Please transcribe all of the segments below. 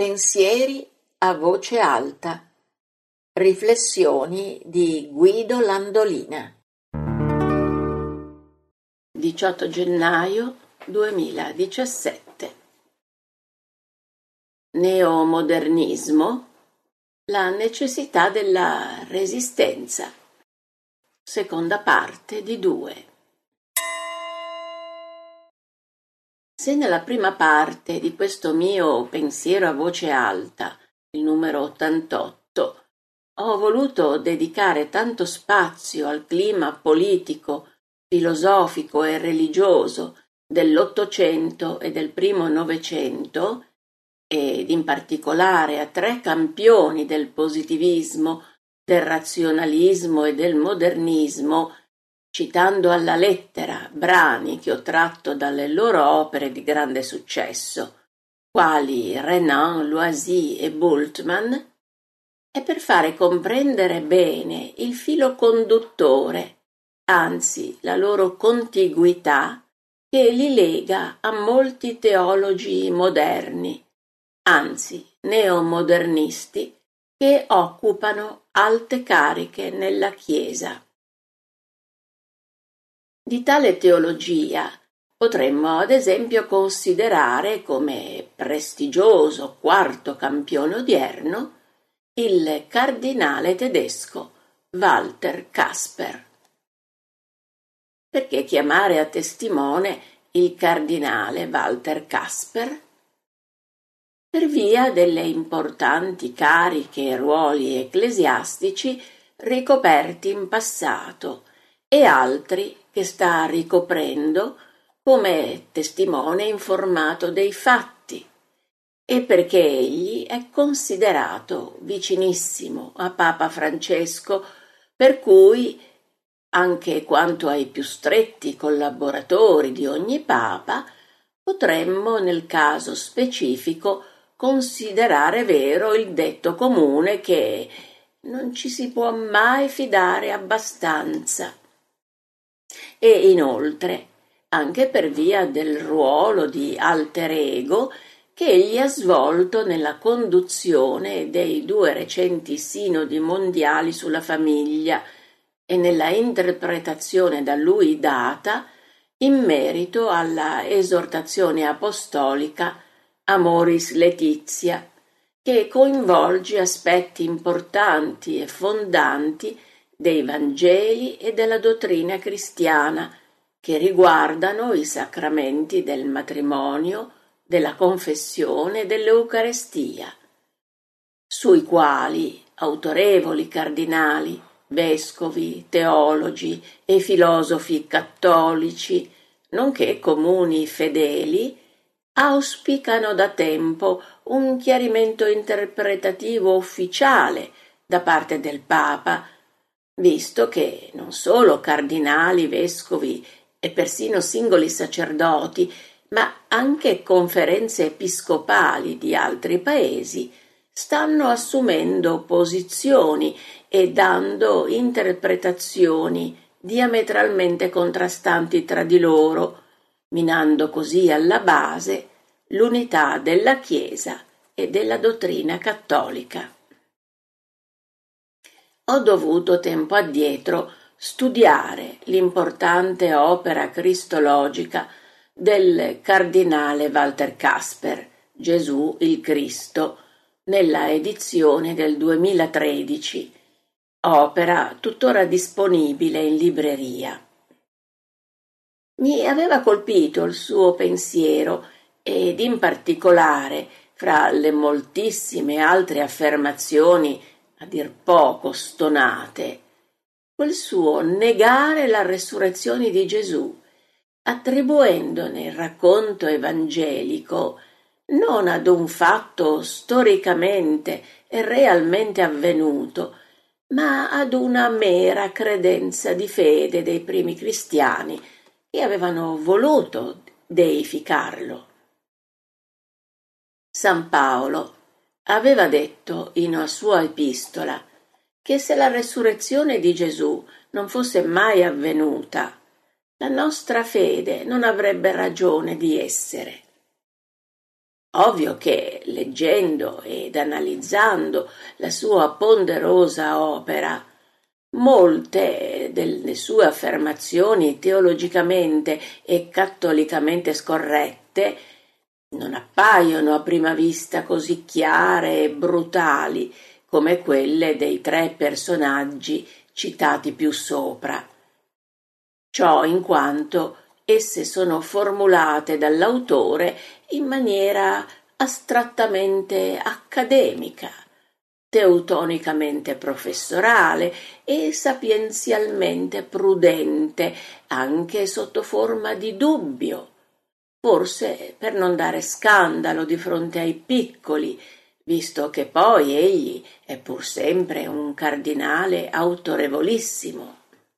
Pensieri a voce alta. Riflessioni di Guido Landolina. 18 gennaio 2017. Neomodernismo, la necessità della resistenza. Seconda parte di 2. Se nella prima parte di questo mio pensiero a voce alta, il numero 88, ho voluto dedicare tanto spazio al clima politico, filosofico e religioso dell'Ottocento e del primo Novecento, ed in particolare a 3 campioni del positivismo, del razionalismo e del modernismo, citando alla lettera brani che ho tratto dalle loro opere di grande successo, quali Renan, Loisy e Bultmann, è per fare comprendere bene il filo conduttore, anzi la loro contiguità, che li lega a molti teologi moderni, anzi neomodernisti, che occupano alte cariche nella Chiesa. Di tale teologia potremmo ad esempio considerare come prestigioso quarto campione odierno il cardinale tedesco Walter Kasper. Perché chiamare a testimone il cardinale Walter Kasper? Per via delle importanti cariche e ruoli ecclesiastici ricoperti in passato e altri che sta ricoprendo come testimone informato dei fatti, e perché egli è considerato vicinissimo a Papa Francesco, per cui, anche quanto ai più stretti collaboratori di ogni Papa, potremmo nel caso specifico considerare vero il detto comune che non ci si può mai fidare abbastanza. E inoltre, anche per via del ruolo di alter ego che egli ha svolto nella conduzione dei 2 recenti sinodi mondiali sulla famiglia e nella interpretazione da lui data in merito alla esortazione apostolica Amoris Laetitia, che coinvolge aspetti importanti e fondanti dei Vangeli e della dottrina cristiana, che riguardano i sacramenti del matrimonio, della confessione e dell'Eucarestia, sui quali autorevoli cardinali, vescovi, teologi e filosofi cattolici, nonché comuni fedeli, auspicano da tempo un chiarimento interpretativo ufficiale da parte del Papa, visto che non solo cardinali, vescovi e persino singoli sacerdoti, ma anche conferenze episcopali di altri paesi stanno assumendo posizioni e dando interpretazioni diametralmente contrastanti tra di loro, minando così alla base l'unità della Chiesa e della dottrina cattolica. Ho dovuto tempo addietro studiare l'importante opera cristologica del cardinale Walter Kasper, Gesù il Cristo, nella edizione del 2013, opera tuttora disponibile in libreria. Mi aveva colpito il suo pensiero ed in particolare, fra le moltissime altre affermazioni a dir poco stonate, quel suo negare la resurrezione di Gesù, attribuendone il racconto evangelico non ad un fatto storicamente e realmente avvenuto, ma ad una mera credenza di fede dei primi cristiani che avevano voluto deificarlo. San Paolo aveva detto in una sua epistola che se la resurrezione di Gesù non fosse mai avvenuta, la nostra fede non avrebbe ragione di essere. Ovvio che, leggendo ed analizzando la sua ponderosa opera, molte delle sue affermazioni teologicamente e cattolicamente scorrette non appaiono a prima vista così chiare e brutali come quelle dei tre personaggi citati più sopra. Ciò in quanto esse sono formulate dall'autore in maniera astrattamente accademica, teutonicamente professorale e sapienzialmente prudente, anche sotto forma di dubbio, forse per non dare scandalo di fronte ai piccoli, visto che poi egli è pur sempre un cardinale autorevolissimo.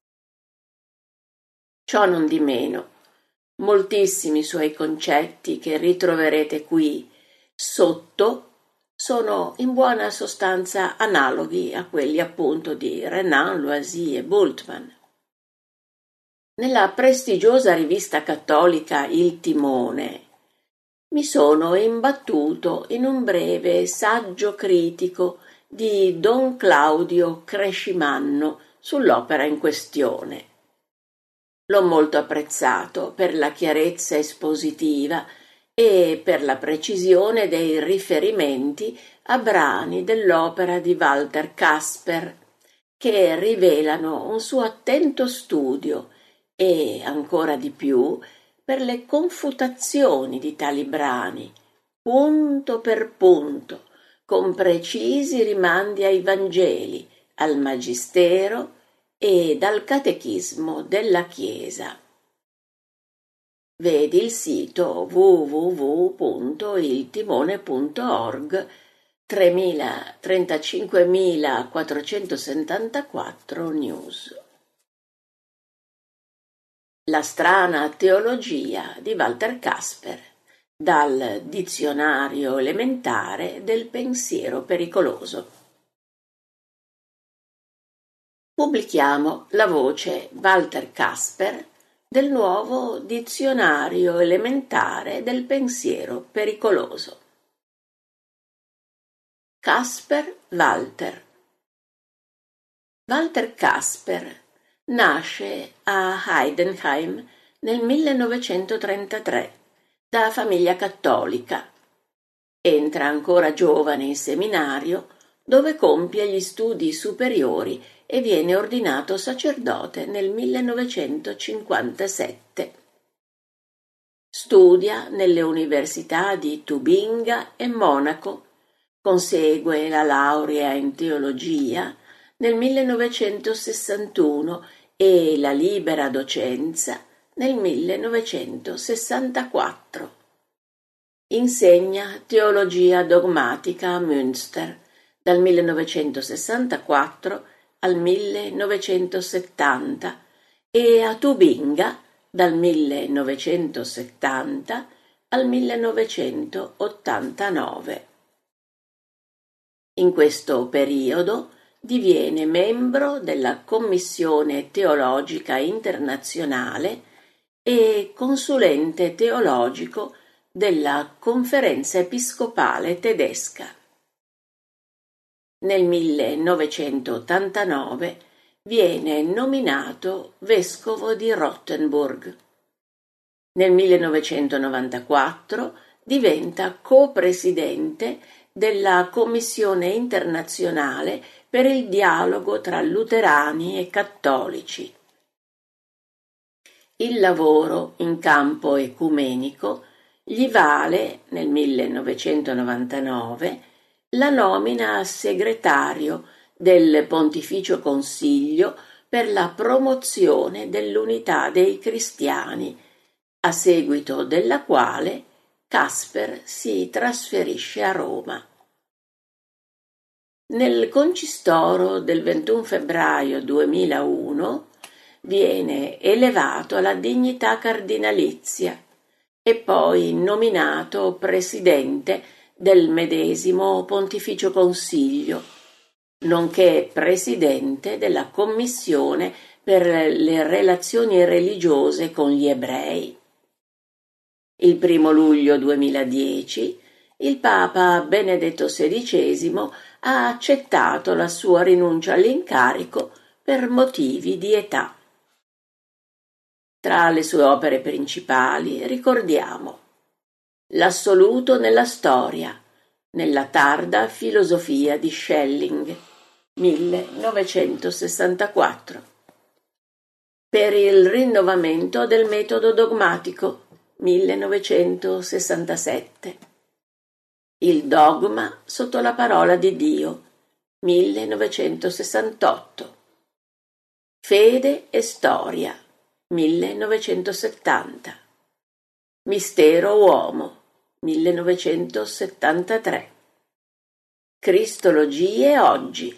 Ciò non di meno, moltissimi suoi concetti che ritroverete qui sotto sono in buona sostanza analoghi a quelli appunto di Renan, Loisy e Bultmann. Nella prestigiosa rivista cattolica Il Timone mi sono imbattuto in un breve saggio critico di Don Claudio Crescimanno sull'opera in questione. L'ho molto apprezzato per la chiarezza espositiva e per la precisione dei riferimenti a brani dell'opera di Walter Casper, che rivelano un suo attento studio e, ancora di più, per le confutazioni di tali brani, punto per punto, con precisi rimandi ai Vangeli, al Magistero e dal Catechismo della Chiesa. Vedi il sito www.iltimone.org 35.474 news. La strana teologia di Walter Casper, dal Dizionario elementare del pensiero pericoloso. Pubblichiamo la voce Walter Casper del nuovo Dizionario elementare del pensiero pericoloso. Casper Walter. Walter Casper nasce a Heidenheim nel 1933 da famiglia cattolica. Entra ancora giovane in seminario, dove compie gli studi superiori e viene ordinato sacerdote nel 1957. Studia nelle università di Tubinga e Monaco, consegue la laurea in teologia nel 1961 e la libera docenza nel 1964. Insegna teologia dogmatica a Münster dal 1964 al 1970 e a Tubinga dal 1970 al 1989. In questo periodo diviene membro della Commissione Teologica Internazionale e consulente teologico della Conferenza Episcopale Tedesca. Nel 1989 viene nominato vescovo di Rottenburg. Nel 1994 diventa copresidente della Commissione internazionale per il dialogo tra luterani e cattolici. Il lavoro in campo ecumenico gli vale, nel 1999, la nomina a segretario del Pontificio Consiglio per la promozione dell'unità dei cristiani, a seguito della quale Casper si trasferisce a Roma. Nel concistoro del 21 febbraio 2001 viene elevato alla dignità cardinalizia e poi nominato presidente del medesimo Pontificio Consiglio, nonché presidente della Commissione per le relazioni religiose con gli ebrei. Il 1 luglio 2010 il Papa Benedetto XVI ha accettato la sua rinuncia all'incarico per motivi di età. Tra le sue opere principali ricordiamo L'assoluto nella storia, nella tarda filosofia di Schelling, 1964. Per il rinnovamento del metodo dogmatico, 1967. Il dogma sotto la parola di Dio, 1968. Fede e storia, 1970. Mistero uomo, 1973. Cristologie oggi,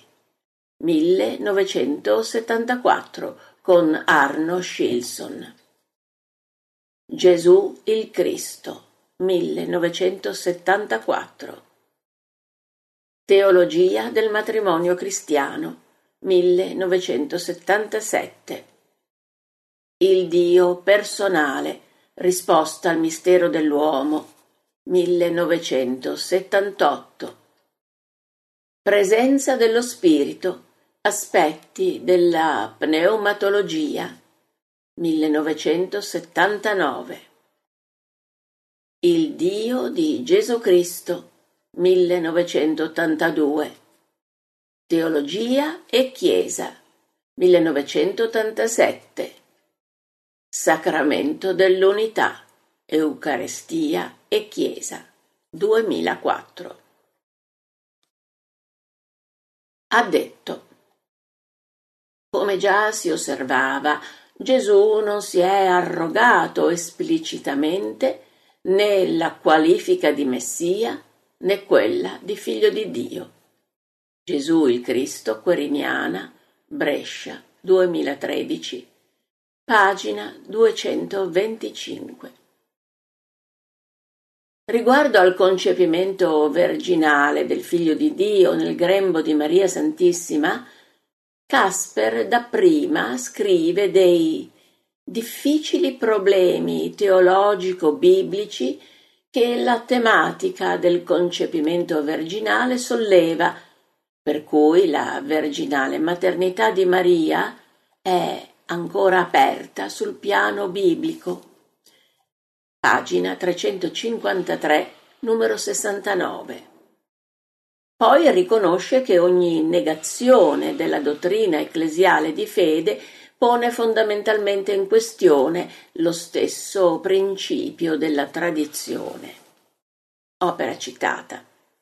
1974, con Arno Schilson. Gesù il Cristo, 1974. Teologia del matrimonio cristiano, 1977. Il Dio personale, risposta al mistero dell'uomo, 1978. Presenza dello Spirito, aspetti della pneumatologia, 1979. Il Dio di Gesù Cristo, 1982. Teologia e Chiesa, 1987. Sacramento dell'unità, Eucaristia e Chiesa, 2004. Ha detto: come già si osservava, Gesù non si è arrogato esplicitamente né la qualifica di Messia né quella di Figlio di Dio. Gesù il Cristo, Queriniana, Brescia, 2013, pagina 225. Riguardo al concepimento virginale del Figlio di Dio nel grembo di Maria Santissima, Casper dapprima scrive dei difficili problemi teologico-biblici che la tematica del concepimento virginale solleva, per cui la virginale maternità di Maria è ancora aperta sul piano biblico. Pagina 353, numero 69. Poi riconosce che ogni negazione della dottrina ecclesiale di fede pone fondamentalmente in questione lo stesso principio della tradizione. Opera citata.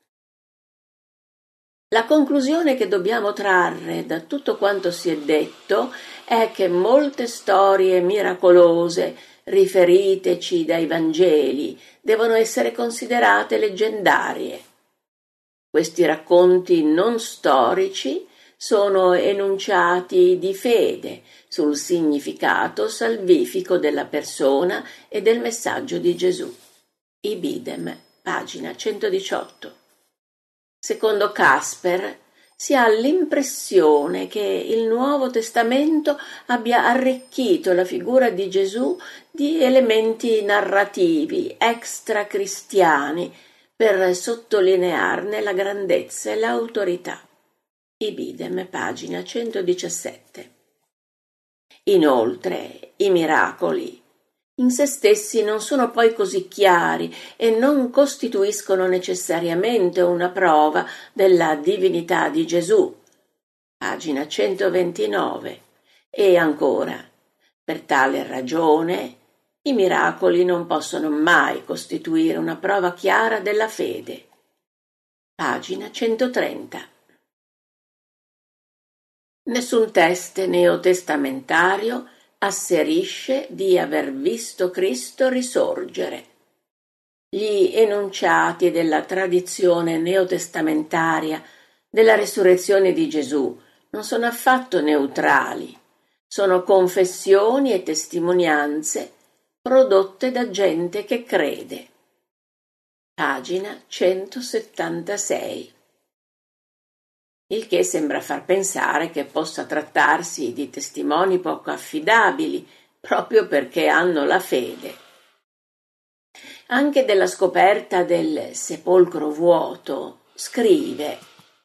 La conclusione che dobbiamo trarre da tutto quanto si è detto è che molte storie miracolose riferiteci dai Vangeli devono essere considerate leggendarie. Questi racconti non storici sono enunciati di fede sul significato salvifico della persona e del messaggio di Gesù. Ibidem, pagina 118. Secondo Casper, si ha l'impressione che il Nuovo Testamento abbia arricchito la figura di Gesù di elementi narrativi extracristiani per sottolinearne la grandezza e l'autorità. Ibidem, pagina 117. Inoltre, i miracoli in se stessi non sono poi così chiari e non costituiscono necessariamente una prova della divinità di Gesù. Pagina 129. E ancora, per tale ragione, i miracoli non possono mai costituire una prova chiara della fede. Pagina 130. Nessun teste neotestamentario asserisce di aver visto Cristo risorgere. Gli enunciati della tradizione neotestamentaria della risurrezione di Gesù non sono affatto neutrali, sono confessioni e testimonianze prodotte da gente che crede. Pagina 176. Il che sembra far pensare che possa trattarsi di testimoni poco affidabili, proprio perché hanno la fede. anche della scoperta del sepolcro vuoto, scrive: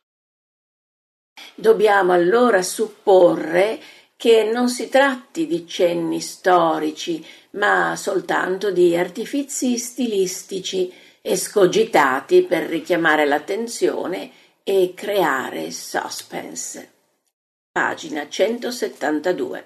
dobbiamo allora supporre che non si tratti di cenni storici, ma soltanto di artifizi stilistici escogitati per richiamare l'attenzione e creare suspense. Pagina 172.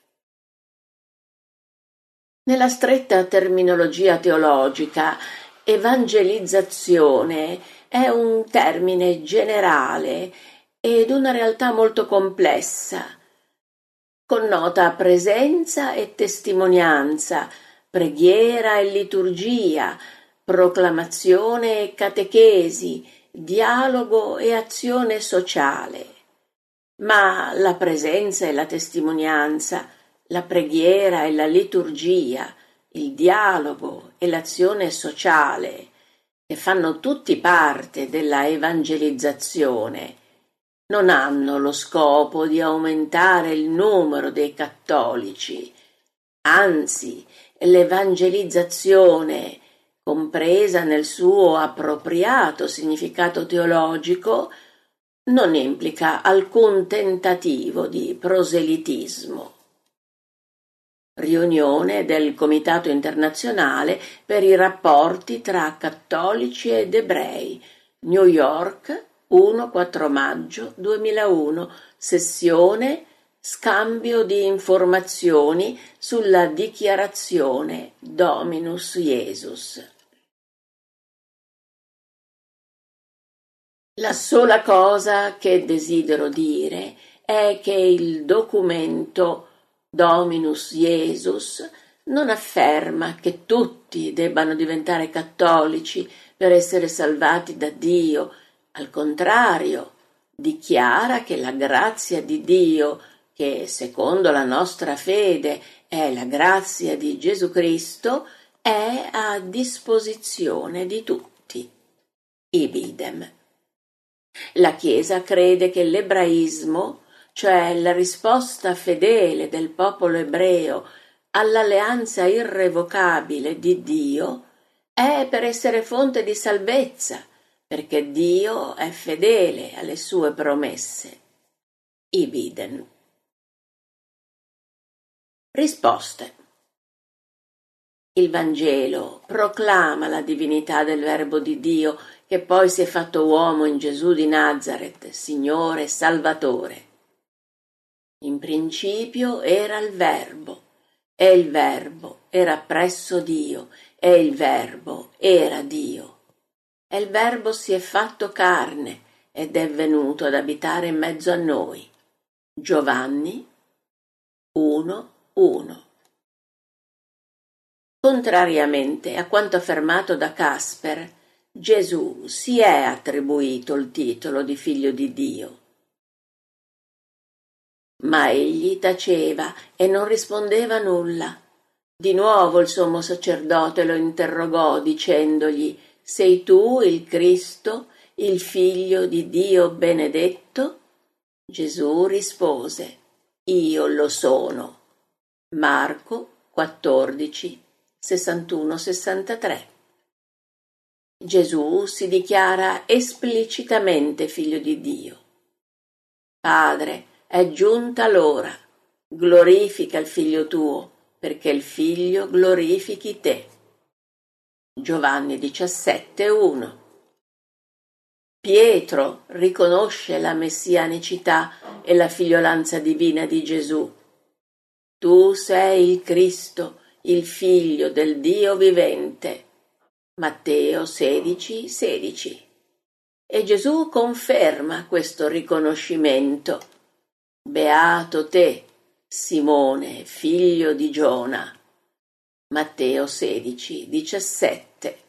Nella stretta terminologia teologica, evangelizzazione è un termine generale ed una realtà molto complessa. Connota presenza e testimonianza, preghiera e liturgia, proclamazione e catechesi, dialogo e azione sociale. Ma la presenza e la testimonianza, la preghiera e la liturgia, il dialogo e l'azione sociale, che fanno tutti parte della evangelizzazione, non hanno lo scopo di aumentare il numero dei cattolici. Anzi, l'evangelizzazione, compresa nel suo appropriato significato teologico, non implica alcun tentativo di proselitismo. Riunione del Comitato Internazionale per i rapporti tra cattolici ed ebrei, New York, 1-4 maggio 2001, sessione Scambio di informazioni sulla dichiarazione Dominus Iesus. La sola cosa che desidero dire è che il documento Dominus Iesus non afferma che tutti debbano diventare cattolici per essere salvati da Dio. Al contrario, dichiara che la grazia di Dio, che secondo la nostra fede è la grazia di Gesù Cristo, è a disposizione di tutti. Ibidem. La Chiesa crede che l'ebraismo, cioè la risposta fedele del popolo ebreo all'alleanza irrevocabile di Dio, è per essere fonte di salvezza, perché Dio è fedele alle sue promesse. Ibiden. Risposte. Il Vangelo proclama la divinità del Verbo di Dio, che poi si è fatto uomo in Gesù di Nazaret, Signore e Salvatore. In principio era il Verbo, e il Verbo era presso Dio, e il Verbo era Dio. E il Verbo si è fatto carne ed è venuto ad abitare in mezzo a noi. Giovanni 1:1. Contrariamente a quanto affermato da Casper, Gesù si è attribuito il titolo di figlio di Dio. Ma egli taceva e non rispondeva nulla. Di nuovo il sommo sacerdote lo interrogò dicendogli: sei tu il Cristo, il figlio di Dio benedetto? Gesù rispose: io lo sono. Marco 14, 61-63. Gesù si dichiara esplicitamente figlio di Dio. Padre, è giunta l'ora, glorifica il figlio tuo, perché il figlio glorifichi te. Giovanni 17:1. Pietro riconosce la messianicità e la figliolanza divina di Gesù. Tu sei il Cristo, il figlio del Dio vivente. Matteo 16:16. E Gesù conferma questo riconoscimento. Beato te, Simone, figlio di Giona. Matteo 16:17.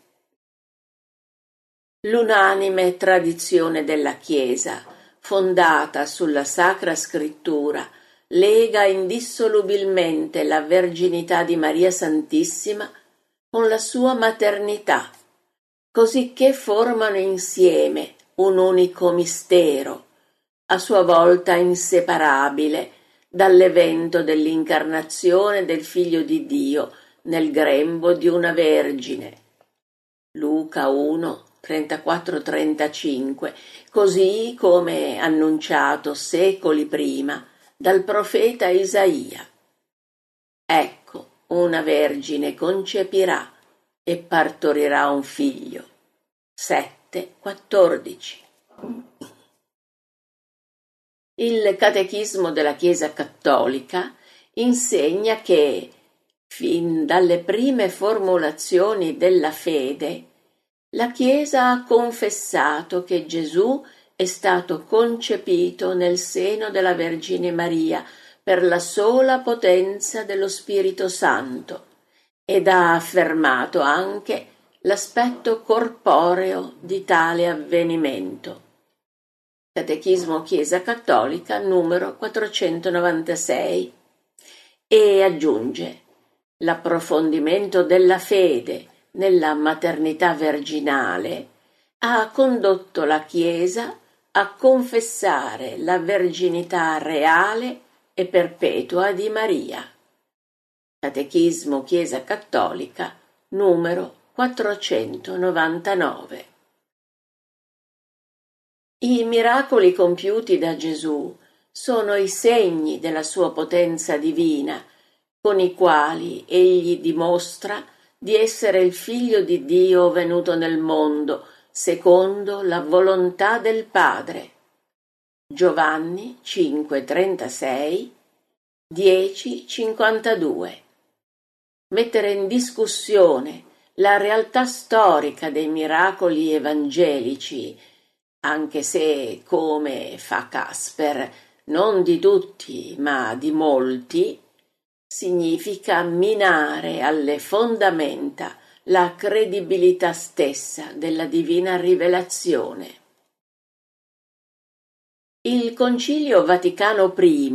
L'unanime tradizione della Chiesa, fondata sulla Sacra Scrittura, lega indissolubilmente la verginità di Maria Santissima con la sua maternità, cosicché formano insieme un unico mistero, a sua volta inseparabile dall'evento dell'incarnazione del Figlio di Dio nel grembo di una vergine. Luca 1, 34-35, così come annunciato secoli prima dal profeta Isaia. Ecco, una vergine concepirà e partorirà un figlio. 7,14. Il Catechismo della Chiesa Cattolica insegna che, fin dalle prime formulazioni della fede, la Chiesa ha confessato che Gesù è stato concepito nel seno della Vergine Maria per la sola potenza dello Spirito Santo ed ha affermato anche l'aspetto corporeo di tale avvenimento. Catechismo Chiesa Cattolica numero 496, e aggiunge: l'approfondimento della fede nella maternità virginale ha condotto la Chiesa a confessare la verginità reale e perpetua di Maria. Catechismo Chiesa Cattolica numero 499. I miracoli compiuti da Gesù sono i segni della sua potenza divina, con i quali egli dimostra di essere il Figlio di Dio venuto nel mondo secondo la volontà del Padre. Giovanni 5,36, 10,52. Mettere in discussione la realtà storica dei miracoli evangelici, anche se, come fa Casper, non di tutti, ma di molti, significa minare alle fondamenta la credibilità stessa della divina rivelazione. Il Concilio Vaticano I,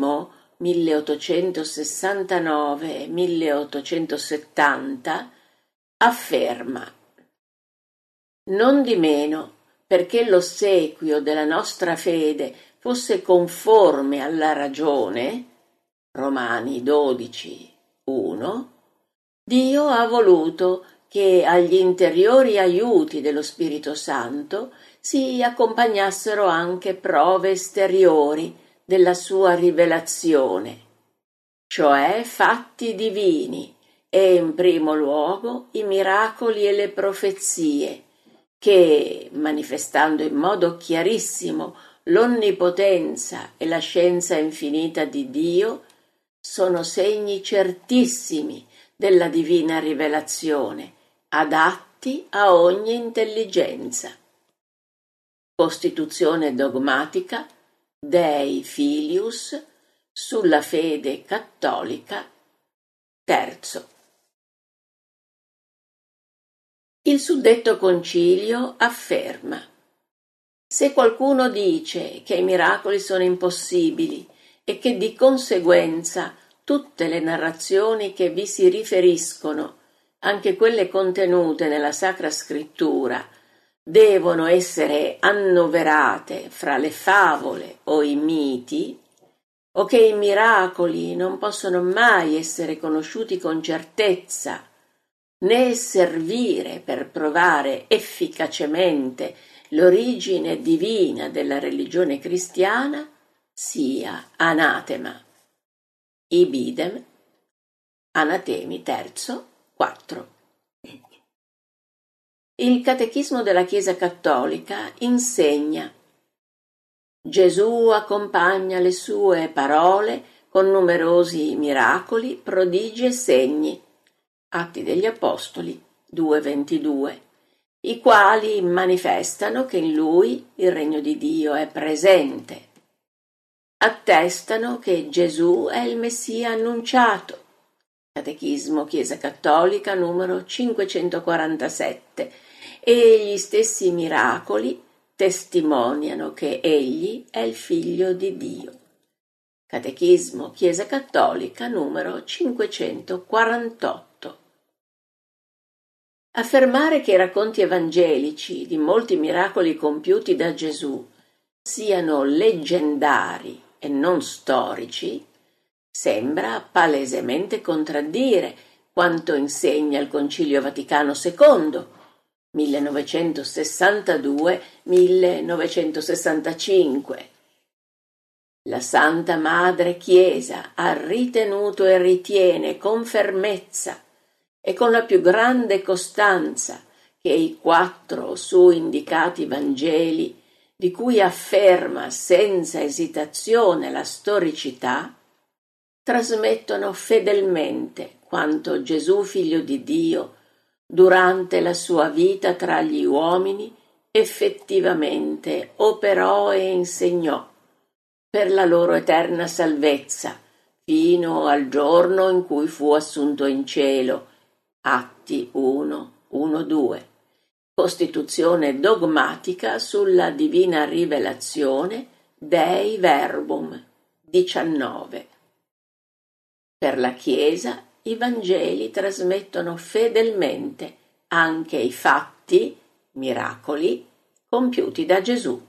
1869-1870, afferma: nondimeno, perché l'ossequio della nostra fede fosse conforme alla ragione, Romani 12, 1, Dio ha voluto che agli interiori aiuti dello Spirito Santo si accompagnassero anche prove esteriori della sua rivelazione, cioè fatti divini e in primo luogo i miracoli e le profezie, che, manifestando in modo chiarissimo l'onnipotenza e la scienza infinita di Dio, sono segni certissimi della divina rivelazione, adatti a ogni intelligenza. Costituzione dogmatica Dei Filius sulla fede cattolica, terzo. Il suddetto concilio afferma: se qualcuno dice che i miracoli sono impossibili e che di conseguenza tutte le narrazioni che vi si riferiscono, anche quelle contenute nella Sacra Scrittura, devono essere annoverate fra le favole o i miti, o che i miracoli non possono mai essere conosciuti con certezza, né servire per provare efficacemente l'origine divina della religione cristiana, sia anatema. Ibidem, Anatemi terzo, 4. Il Catechismo della Chiesa Cattolica insegna: Gesù accompagna le sue parole con numerosi miracoli, prodigi e segni. Atti degli Apostoli 2,22, i quali manifestano che in lui il regno di Dio è presente. Attestano che Gesù è il Messia annunciato. Catechismo Chiesa Cattolica numero 547, e gli stessi miracoli testimoniano che egli è il Figlio di Dio. Catechismo Chiesa Cattolica numero 548. Affermare che i racconti evangelici di molti miracoli compiuti da Gesù siano leggendari e non storici sembra palesemente contraddire quanto insegna il Concilio Vaticano II, 1962-1965. La Santa Madre Chiesa ha ritenuto e ritiene con fermezza e con la più grande costanza che i 4 su indicati Vangeli, di cui afferma senza esitazione la storicità, trasmettono fedelmente quanto Gesù Figlio di Dio, durante la sua vita tra gli uomini, effettivamente operò e insegnò per la loro eterna salvezza, fino al giorno in cui fu assunto in cielo. Atti 1:1-2. Costituzione dogmatica sulla divina rivelazione Dei Verbum 19. Per la Chiesa i Vangeli trasmettono fedelmente anche i fatti, miracoli, compiuti da Gesù.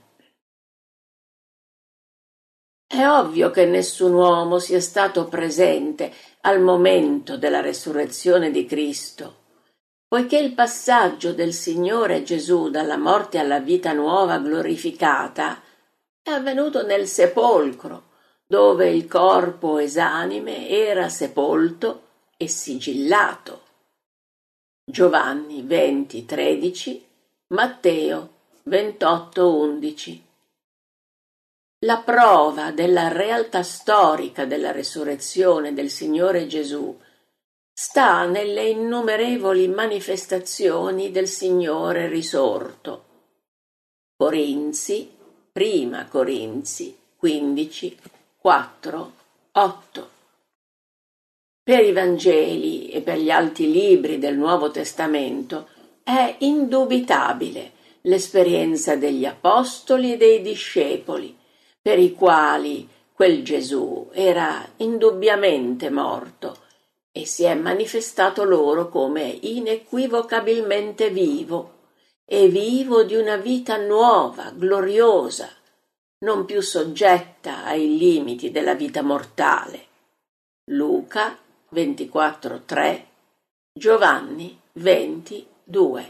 È ovvio che nessun uomo sia stato presente al momento della resurrezione di Cristo, poiché il passaggio del Signore Gesù dalla morte alla vita nuova glorificata è avvenuto nel sepolcro, dove il corpo esanime era sepolto e sigillato. Giovanni 20:13, Matteo 28:11. La prova della realtà storica della resurrezione del Signore Gesù sta nelle innumerevoli manifestazioni del Signore risorto. Prima Corinzi 15, 4, 8. Per i Vangeli e per gli altri libri del Nuovo Testamento è indubitabile l'esperienza degli apostoli e dei discepoli, per i quali quel Gesù era indubbiamente morto e si è manifestato loro come inequivocabilmente vivo, e vivo di una vita nuova, gloriosa, non più soggetta ai limiti della vita mortale. Luca 24:3, Giovanni 20:2.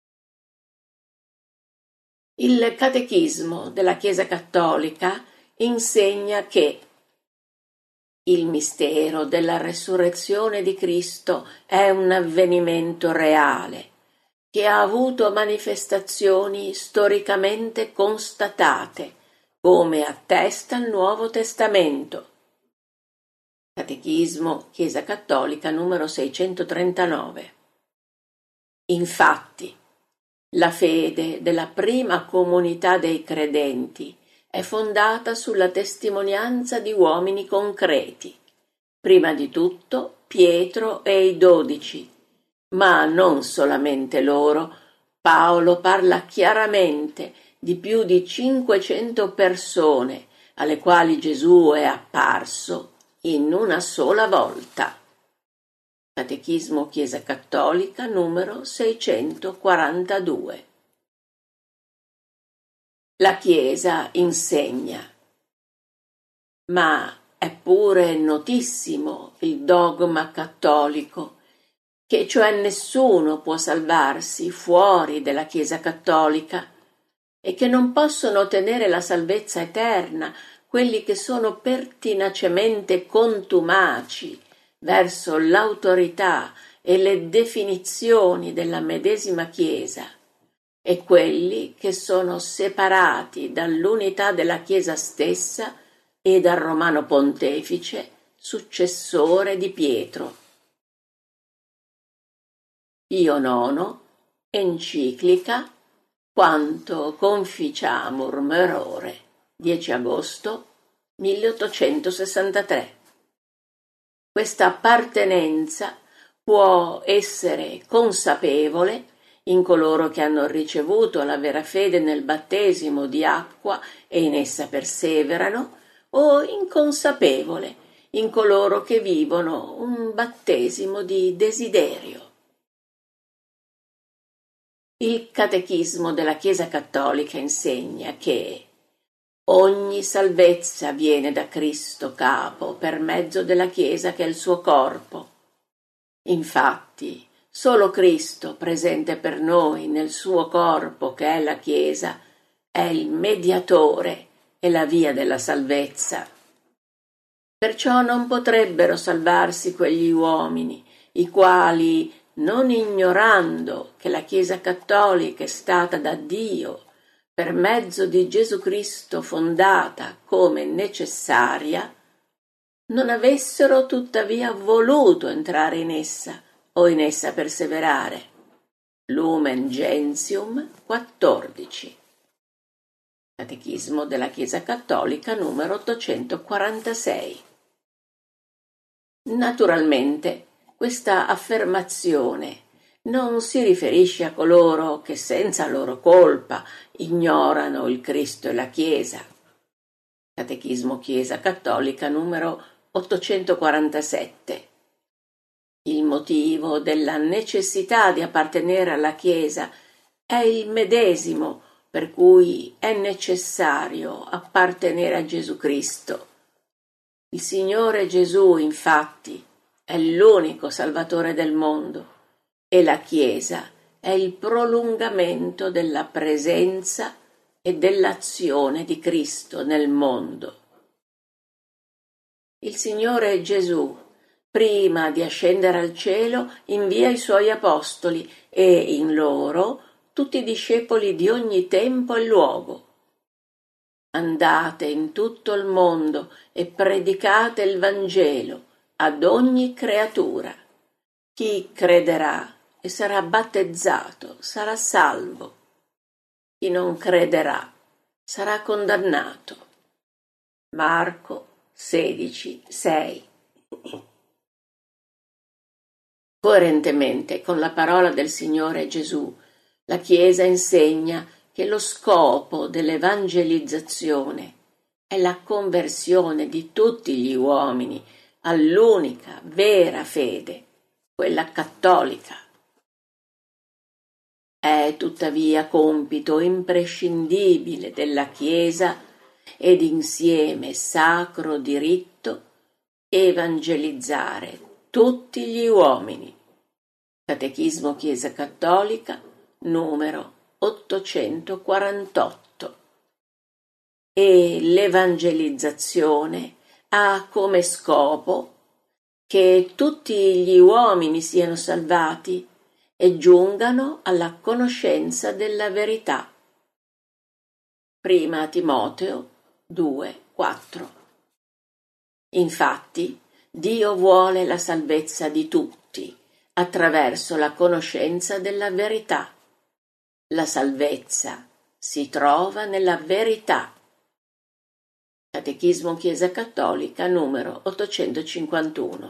Il Catechismo della Chiesa Cattolica insegna che il mistero della resurrezione di Cristo è un avvenimento reale che ha avuto manifestazioni storicamente constatate, come attesta il Nuovo Testamento. Catechismo Chiesa Cattolica numero 639. Infatti, la fede della prima comunità dei credenti è fondata sulla testimonianza di uomini concreti, prima di tutto Pietro e i 12, ma non solamente loro. Paolo parla chiaramente di più di 500 persone alle quali Gesù è apparso in una sola volta. Catechismo Chiesa Cattolica numero 642. La Chiesa insegna. Ma è pure notissimo il dogma cattolico, che cioè nessuno può salvarsi fuori della Chiesa cattolica e che non possono ottenere la salvezza eterna quelli che sono pertinacemente contumaci verso l'autorità e le definizioni della medesima Chiesa, e quelli che sono separati dall'unità della Chiesa stessa e dal Romano Pontefice, successore di Pietro. Pio IX, enciclica Quanto conficiamur Merore, 10 agosto 1863. Questa appartenenza può essere consapevole in coloro che hanno ricevuto la vera fede nel battesimo di acqua e in essa perseverano, o inconsapevole in coloro che vivono un battesimo di desiderio. Il Catechismo della Chiesa Cattolica insegna che ogni salvezza viene da Cristo Capo per mezzo della Chiesa che è il suo corpo. Infatti, Solo Cristo, presente per noi nel suo corpo che è la Chiesa, è il mediatore e la via della salvezza. Perciò non potrebbero salvarsi quegli uomini, i quali, non ignorando che la Chiesa cattolica è stata da Dio per mezzo di Gesù Cristo fondata come necessaria, non avessero tuttavia voluto entrare in essa o in essa perseverare. Lumen Gentium 14. Catechismo della Chiesa Cattolica numero 846. Naturalmente, questa affermazione non si riferisce a coloro che senza loro colpa ignorano il Cristo e la Chiesa. Catechismo Chiesa Cattolica numero 847. Il motivo della necessità di appartenere alla Chiesa è il medesimo per cui è necessario appartenere a Gesù Cristo. Il Signore Gesù, infatti, è l'unico Salvatore del mondo e la Chiesa è il prolungamento della presenza e dell'azione di Cristo nel mondo. Il Signore Gesù, prima di ascendere al cielo, invia i Suoi Apostoli e in loro tutti i discepoli di ogni tempo e luogo. Andate in tutto il mondo e predicate il Vangelo ad ogni creatura. Chi crederà e sarà battezzato sarà salvo. Chi non crederà sarà condannato. Marco 16:6. Coerentemente con la parola del Signore Gesù, la Chiesa insegna che lo scopo dell'evangelizzazione è la conversione di tutti gli uomini all'unica vera fede, quella cattolica. È tuttavia compito imprescindibile della Chiesa ed insieme sacro diritto evangelizzare tutti gli uomini. Catechismo Chiesa Cattolica numero 848. E l'evangelizzazione ha come scopo che tutti gli uomini siano salvati e giungano alla conoscenza della verità. Prima Timoteo 2:4. Infatti, Dio vuole la salvezza di tutti attraverso la conoscenza della verità. La salvezza si trova nella verità. Catechismo Chiesa Cattolica numero 851.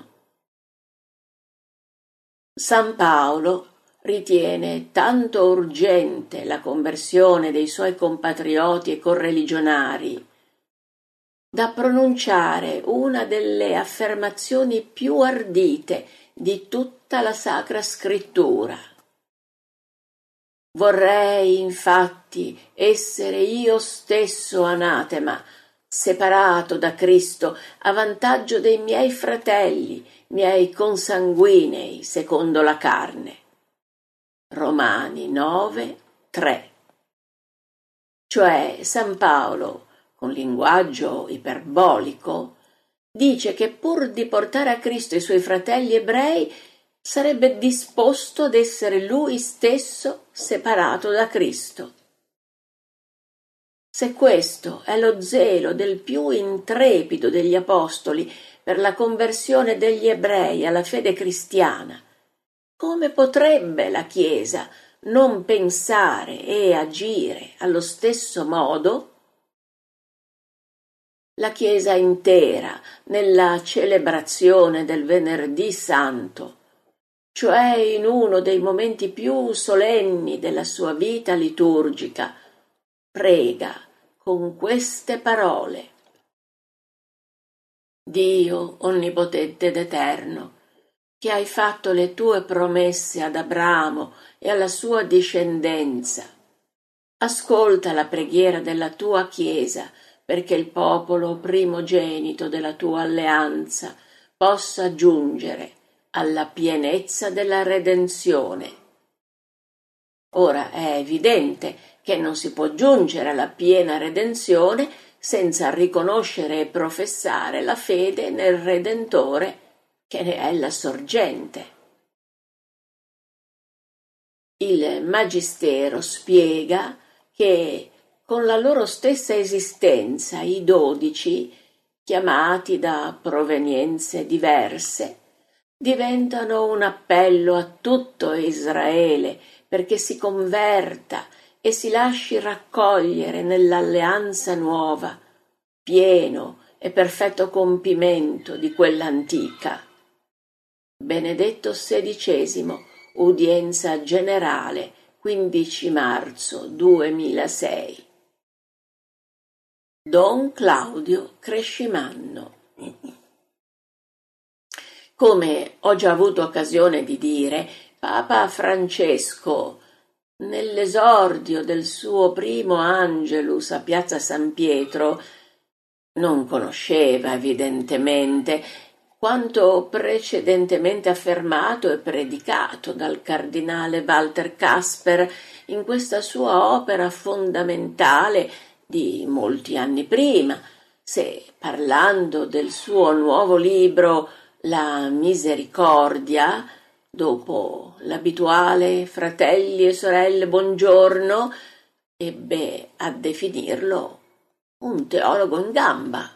San Paolo ritiene tanto urgente la conversione dei suoi compatrioti e correligionari da pronunciare una delle affermazioni più ardite di tutta la Sacra Scrittura. Vorrei, infatti, essere io stesso anatema, separato da Cristo, a vantaggio dei miei fratelli, miei consanguinei, secondo la carne. Romani 9:3. Cioè, San Paolo, con linguaggio iperbolico, dice che pur di portare a Cristo i suoi fratelli ebrei sarebbe disposto ad essere lui stesso separato da Cristo. Se questo è lo zelo del più intrepido degli apostoli per la conversione degli ebrei alla fede cristiana, come potrebbe la Chiesa non pensare e agire allo stesso modo? La Chiesa intera, nella celebrazione del Venerdì Santo, cioè in uno dei momenti più solenni della sua vita liturgica, prega con queste parole: Dio onnipotente ed eterno, che hai fatto le tue promesse ad Abramo e alla sua discendenza, ascolta la preghiera della tua Chiesa perché il popolo primogenito della tua alleanza possa giungere alla pienezza della redenzione. Ora è evidente che non si può giungere alla piena redenzione senza riconoscere e professare la fede nel Redentore che ne è la sorgente. Il Magistero spiega che con la loro stessa esistenza i 12, chiamati da provenienze diverse, diventano un appello a tutto Israele perché si converta e si lasci raccogliere nell'alleanza nuova, pieno e perfetto compimento di quella antica. Benedetto XVI, udienza generale, 15 marzo 2006. Don Claudio Crescimanno. Come ho già avuto occasione di dire, Papa Francesco, nell'esordio del suo primo Angelus a Piazza San Pietro, non conosceva evidentemente quanto precedentemente affermato e predicato dal cardinale Walter Kasper in questa sua opera fondamentale di molti anni prima, se, parlando del suo nuovo libro La Misericordia, dopo l'abituale fratelli e sorelle buongiorno, ebbe a definirlo un teologo in gamba.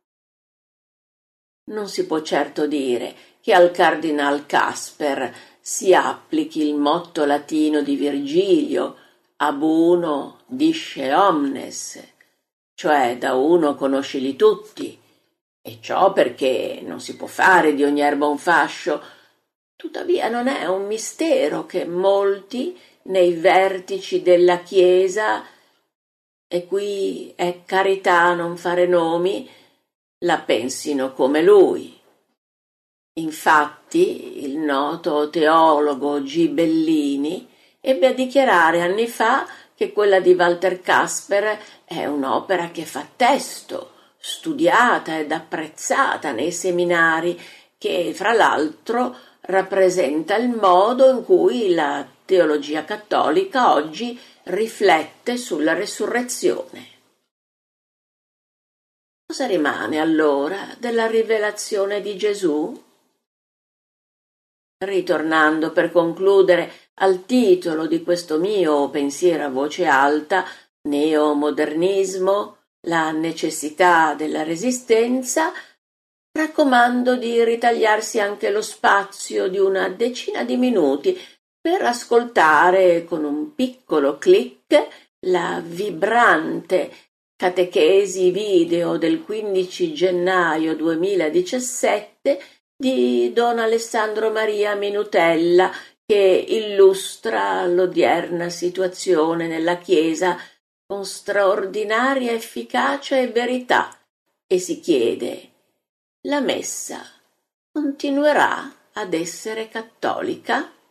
Non si può certo dire che al cardinal Kasper si applichi il motto latino di Virgilio, ab uno disce omnes, cioè da uno conoscili tutti, e ciò perché non si può fare di ogni erba un fascio. Tuttavia non è un mistero che molti nei vertici della Chiesa, e qui è carità non fare nomi, la pensino come lui. Infatti il noto teologo Gibellini ebbe a dichiarare anni fa che quella di Walter Kasper è un'opera che fa testo, studiata ed apprezzata nei seminari, che fra l'altro rappresenta il modo in cui la teologia cattolica oggi riflette sulla resurrezione. Cosa rimane allora della rivelazione di Gesù? Ritornando per concludere al titolo di questo mio pensiero a voce alta, neomodernismo, la necessità della resistenza, raccomando di ritagliarsi anche lo spazio di una decina di minuti per ascoltare con un piccolo click la vibrante catechesi video del 15 gennaio 2017 di Don Alessandro Maria Minutella, che illustra l'odierna situazione nella Chiesa con straordinaria efficacia e verità, e si chiede: la Messa continuerà ad essere cattolica?